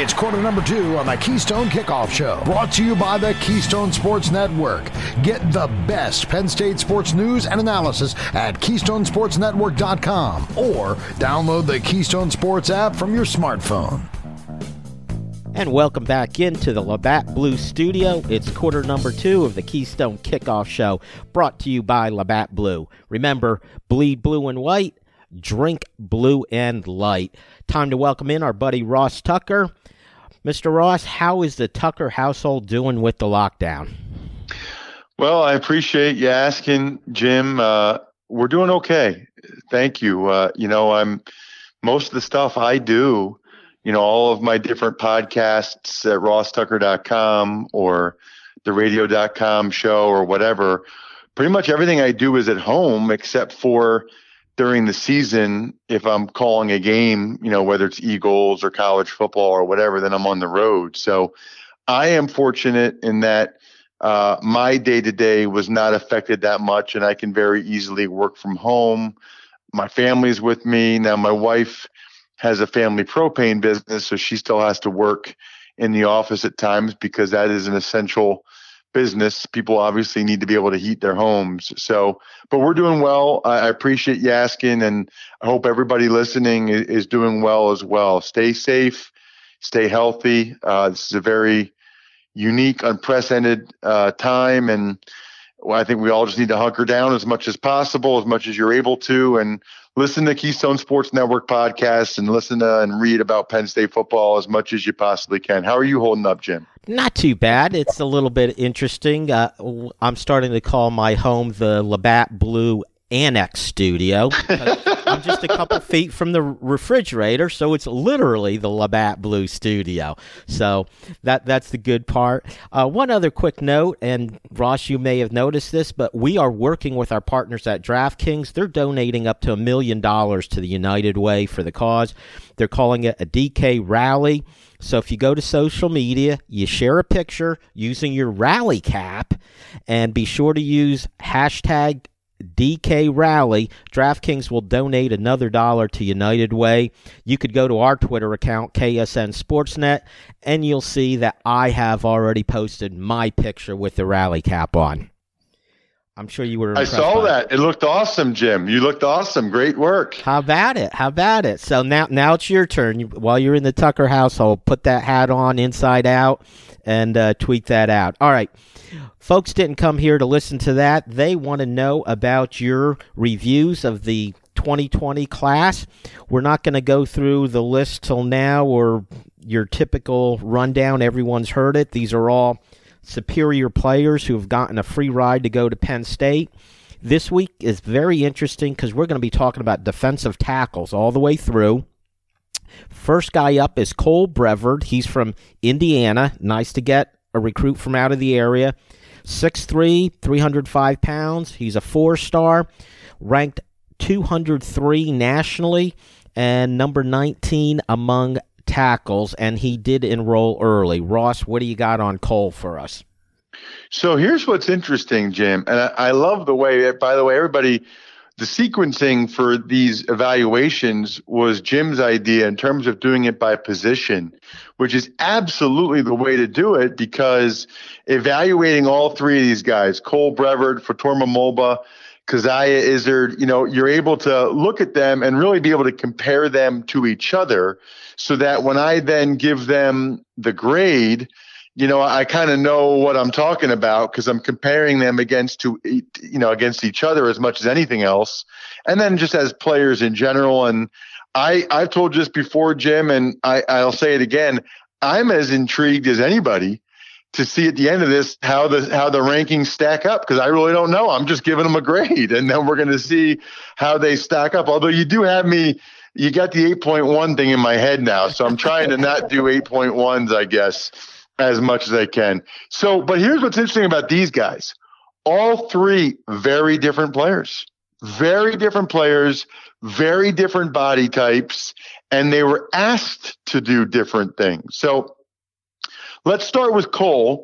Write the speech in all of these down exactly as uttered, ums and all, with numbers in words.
It's quarter number two on the Keystone Kickoff Show, brought to you by the Keystone Sports Network. Get the best Penn State sports news and analysis at keystone sports network dot com or download the Keystone Sports app from your smartphone. And welcome back into the Labatt Blue Studio. It's quarter number two of the Keystone Kickoff Show, brought to you by Labatt Blue. Remember, bleed blue and white, drink blue and light. Time to welcome in our buddy Ross Tucker. Mister Ross, how is the Tucker household doing with the lockdown? Well, I appreciate you asking, Jim. Uh, we're doing okay. Thank you. Uh, you know, I'm most of the stuff I do, you know, all of my different podcasts at ross tucker dot com or the radio dot com show or whatever, pretty much everything I do is at home except for during the season. If I'm calling a game, you know, whether it's Eagles or college football or whatever, then I'm on the road. So I am fortunate in that uh, my day-to-day was not affected that much, and I can very easily work from home. My family's with me. Now, my wife has a family propane business, so she still has to work in the office at times because that is an essential business. People obviously need to be able to heat their homes. So, but we're doing well. I appreciate you asking, and I hope everybody listening is, is doing well as well. Stay safe, stay healthy. Uh, this is a very unique, unprecedented uh, time, and well, I think we all just need to hunker down as much as possible, as much as you're able to, and listen to Keystone Sports Network podcasts and listen to and read about Penn State football as much as you possibly can. How are you holding up, Jim? Not too bad. It's a little bit interesting. Uh, I'm starting to call my home the Labatt Blue Annex Studio. I'm just a couple feet from the refrigerator, so it's literally the Labatt Blue Studio. So that that's the good part. Uh, one other quick note, and Ross, you may have noticed this, but we are working with our partners at DraftKings. They're donating up to a million dollars to the United Way for the cause. They're calling it a D K Rally. So if you go to social media, you share a picture using your rally cap, and be sure to use hashtag D K Rally. DraftKings will donate another dollar to United Way. You could go to our Twitter account, K S N Sportsnet, and you'll see that I have already posted my picture with the rally cap on. I'm sure you were impressed. I saw by that. It. it looked awesome, Jim. You looked awesome. Great work. How about it? How about it? So now, now it's your turn. You, while you're in the Tucker household, put that hat on inside out and uh, tweet that out. All right. Folks didn't come here to listen to that. They want to know about your reviews of the twenty twenty class. We're not going to go through the list till now or your typical rundown. Everyone's heard it. These are all superior players who have gotten a free ride to go to Penn State. This week is very interesting because we're going to be talking about defensive tackles all the way through. First guy up is Cole Brevard. He's from Indiana. Nice to get a recruit from out of the area. six three, three hundred five pounds. He's a four-star, ranked two hundred three nationally, and number nineteen among tackles, and he did enroll early. Ross, what do you got on Cole for us? So here's what's interesting, Jim, and I, I love the way, by the way, everybody, the sequencing for these evaluations was Jim's idea in terms of doing it by position, which is absolutely the way to do it, because evaluating all three of these guys, Cole Brevard, Fatorma Mulba, Keziah Izzard, you know, you're able to look at them and really be able to compare them to each other so that when I then give them the grade, you know, I kind of know what I'm talking about because I'm comparing them against to, you know, against each other as much as anything else. And then just as players in general. And I, I've told just before, Jim, and I, I'll say it again, I'm as intrigued as anybody to see at the end of this how the how the rankings stack up, because I really don't know. I'm just giving them a grade, and then we're going to see how they stack up. Although you do have me, you got the eight point one thing in my head now, so I'm trying to not do eight point ones, I guess, as much as I can. So, but here's what's interesting about these guys. All three very different players, very different players, very different body types, and they were asked to do different things. So let's start with Cole.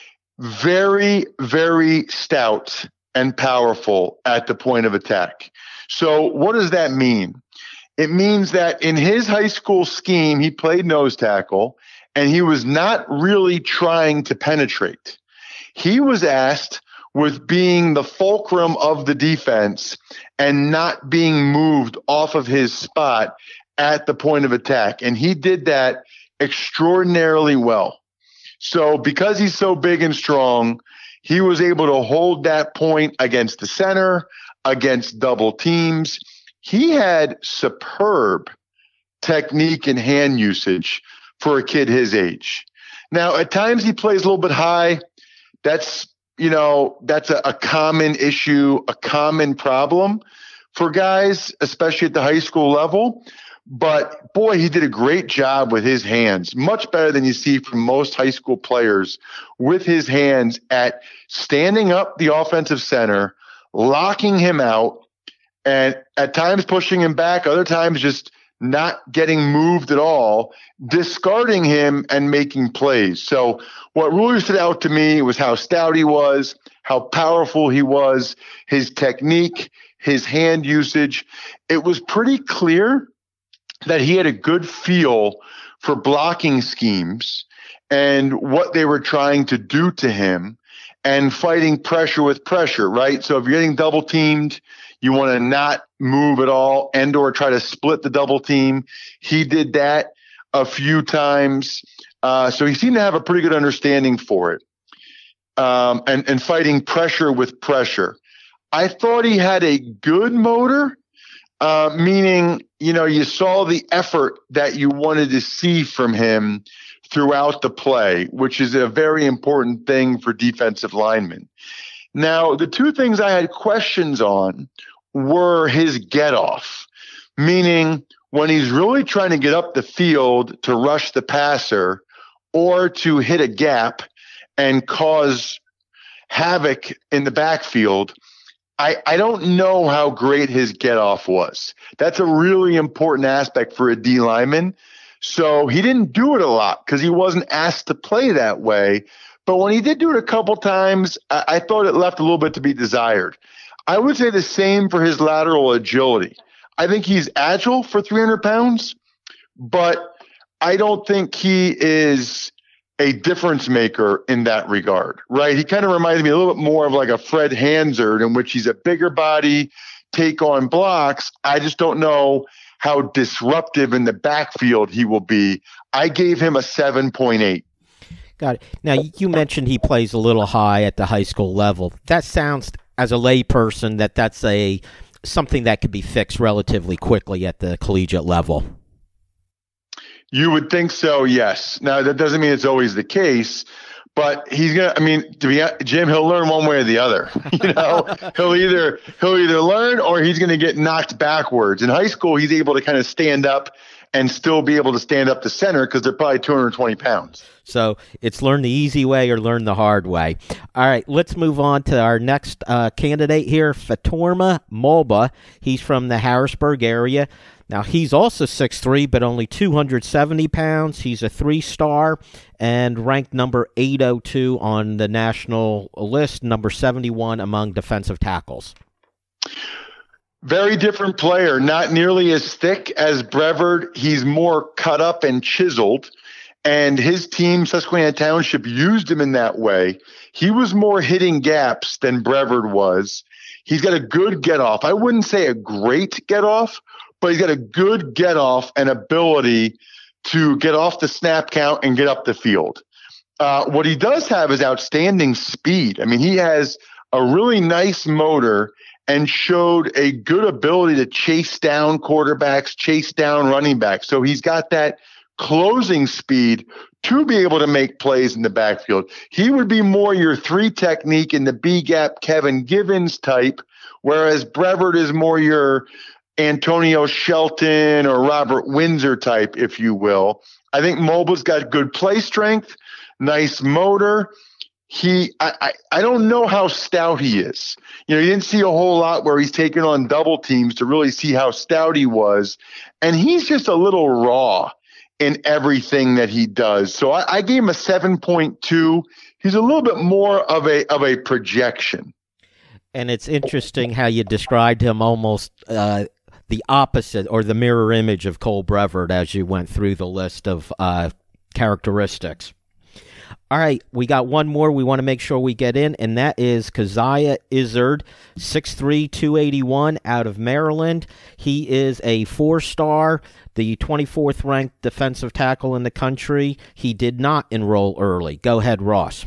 Very, very stout and powerful at the point of attack. So what does that mean? It means that in his high school scheme, he played nose tackle, and he was not really trying to penetrate. He was asked with being the fulcrum of the defense and not being moved off of his spot at the point of attack. And he did that extraordinarily well. So because he's so big and strong, he was able to hold that point against the center, against double teams. He had superb technique and hand usage for a kid his age. Now, at times he plays a little bit high. That's, you know, that's a, a common issue, a common problem for guys, especially at the high school level. But boy, he did a great job with his hands, much better than you see from most high school players with his hands at standing up the offensive center, locking him out, and at times pushing him back, other times just not getting moved at all, discarding him and making plays. So what really stood out to me was how stout he was, how powerful he was, his technique, his hand usage. It was pretty clear that he had a good feel for blocking schemes and what they were trying to do to him and fighting pressure with pressure, right? So if you're getting double teamed, you want to not move at all and or try to split the double team. He did that a few times. Uh, so he seemed to have a pretty good understanding for it um, and, and fighting pressure with pressure. I thought he had a good motor, uh, meaning, you know, you saw the effort that you wanted to see from him throughout the play, which is a very important thing for defensive linemen. Now, the two things I had questions on were his get off, meaning when he's really trying to get up the field to rush the passer or to hit a gap and cause havoc in the backfield, I, I don't know how great his get off was. That's a really important aspect for a D lineman. So he didn't do it a lot because he wasn't asked to play that way. But when he did do it a couple times, I, I thought it left a little bit to be desired. I would say the same for his lateral agility. I think he's agile for three hundred pounds, but I don't think he is a difference maker in that regard, right? He kind of reminds me a little bit more of like a Fred Hansard, in which he's a bigger body, take on blocks. I just don't know how disruptive in the backfield he will be. I gave him a seven point eight. Got it. Now, you mentioned he plays a little high at the high school level. That sounds, as a layperson, that that's a something that could be fixed relatively quickly at the collegiate level. You would think so, yes. Now, that doesn't mean it's always the case, but he's gonna. I mean, to be Jim, he'll learn one way or the other. You know, he'll either he'll either learn or he's going to get knocked backwards. In high school, he's able to kind of stand up and still be able to stand up to center because they're probably two hundred twenty pounds. So it's learn the easy way or learn the hard way. All right, let's move on to our next uh, candidate here, Fatorma Mulba. He's from the Harrisburg area. Now, he's also six three, but only two hundred seventy pounds. He's a three-star and ranked number eight oh two on the national list, number seventy-one among defensive tackles. Very different player, not nearly as thick as Brevard. He's more cut up and chiseled, and his team, Susquehanna Township, used him in that way. He was more hitting gaps than Brevard was. He's got a good get-off. I wouldn't say a great get-off, but he's got a good get-off and ability to get off the snap count and get up the field. Uh, what he does have is outstanding speed. I mean, he has a really nice motor and showed a good ability to chase down quarterbacks, chase down running backs. So he's got that closing speed to be able to make plays in the backfield. He would be more your three technique in the B-gap Kevin Givens type, whereas Brevard is more your Antonio Shelton or Robert Windsor type, if you will. I think Mulba's got good play strength, nice motor. He, I, I, I don't know how stout he is. You know, you didn't see a whole lot where he's taking on double teams to really see how stout he was. And he's just a little raw in everything that he does. So I, I gave him a seven point two. He's a little bit more of a, of a projection. And it's interesting how you described him almost uh, the opposite or the mirror image of Cole Brevard as you went through the list of uh, characteristics. All right, we got one more we want to make sure we get in, and that is Keziah Izzard, six three, two eighty-one, out of Maryland. He is a four-star, the twenty-fourth ranked defensive tackle in the country. He did not enroll early. Go ahead, Ross.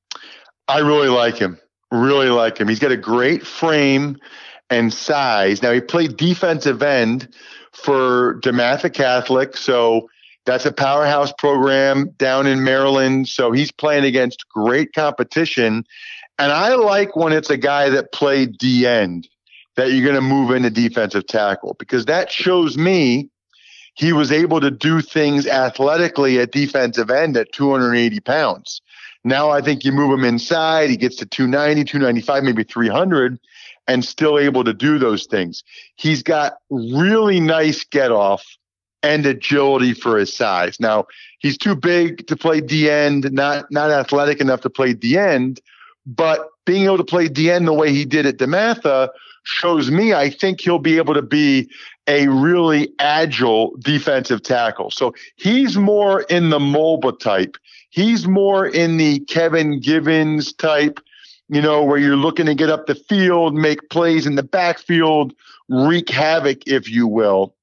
I really like him. Really like him. He's got a great frame and size. Now, he played defensive end for DeMatha Catholic, so that's a powerhouse program down in Maryland. So he's playing against great competition. And I like when it's a guy that played D end that you're going to move into defensive tackle, because that shows me he was able to do things athletically at defensive end at two hundred eighty pounds. Now I think you move him inside, he gets to two ninety, two ninety-five, maybe three hundred, and still able to do those things. He's got really nice get off and agility for his size. Now, he's too big to play D end, not not athletic enough to play D end, but being able to play D end the way he did at DeMatha shows me I think he'll be able to be a really agile defensive tackle. So he's more in the Mulba type. He's more in the Kevin Givens type, you know, where you're looking to get up the field, make plays in the backfield, wreak havoc, if you will.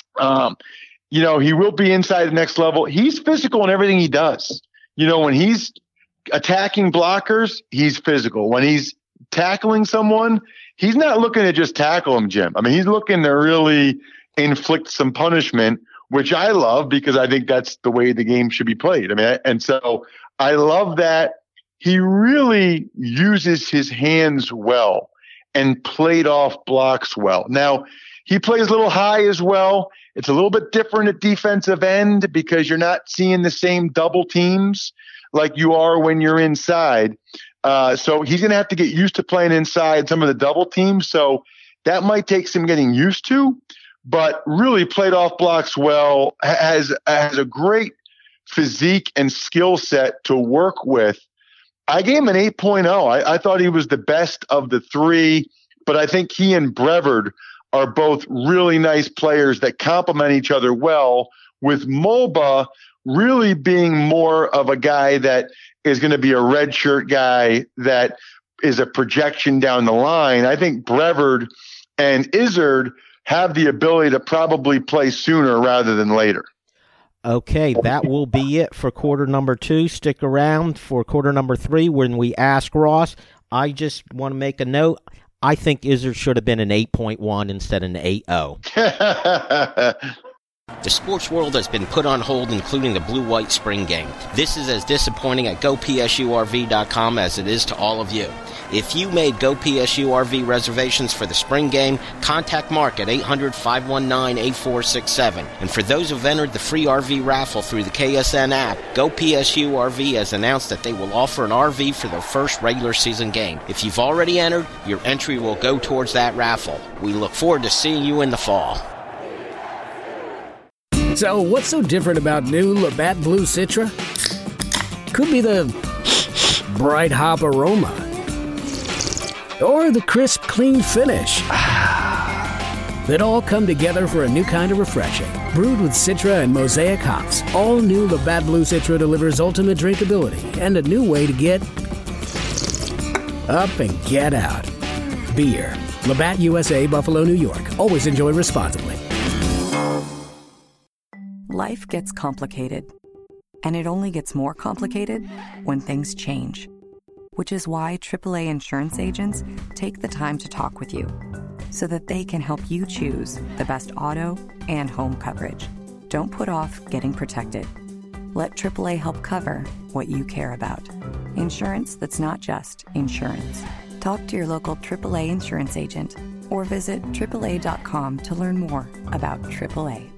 Um, You know, he will be inside the next level. He's physical in everything he does. You know, when he's attacking blockers, he's physical. When he's tackling someone, he's not looking to just tackle him, Jim. I mean, he's looking to really inflict some punishment, which I love because I think that's the way the game should be played. I mean, and so I love that he really uses his hands well and played off blocks well. Now, he plays a little high as well. It's a little bit different at defensive end because you're not seeing the same double teams like you are when you're inside. Uh, so he's going to have to get used to playing inside some of the double teams. So that might take some getting used to, but really played off blocks well, has, has a great physique and skill set to work with. I gave him an eight point oh. I, I thought he was the best of the three, but I think he and Brevard are both really nice players that complement each other well, with Mulba really being more of a guy that is going to be a red shirt guy that is a projection down the line. I think Brevard and Izzard have the ability to probably play sooner rather than later. Okay, that will be it for quarter number two. Stick around for quarter number three when we ask Ross. I just want to make a note. I think Izzard should have been an eight point one instead of an eight point oh. The sports world has been put on hold, including the Blue-White Spring Game. This is as disappointing at Go P S U R V dot com as it is to all of you. If you made Go P S U R V reservations for the spring game, contact Mark at eight hundred, five one nine, eight four six seven. And for those who've entered the free R V raffle through the K S N app, Go P S U R V has announced that they will offer an R V for their first regular season game. If you've already entered, your entry will go towards that raffle. We look forward to seeing you in the fall. So, what's so different about new Labatt Blue Citra? Could be the bright hop aroma, or the crisp, clean finish that all come together for a new kind of refreshing. Brewed with Citra and Mosaic hops, all new Labatt Blue Citra delivers ultimate drinkability and a new way to get up and get out. Beer. Labatt U S A, Buffalo, New York. Always enjoy responsibly. Life gets complicated, and it only gets more complicated when things change, which is why triple A insurance agents take the time to talk with you so that they can help you choose the best auto and home coverage. Don't put off getting protected. Let triple A help cover what you care about. Insurance that's not just insurance. Talk to your local triple A insurance agent or visit triple A dot com to learn more about triple A.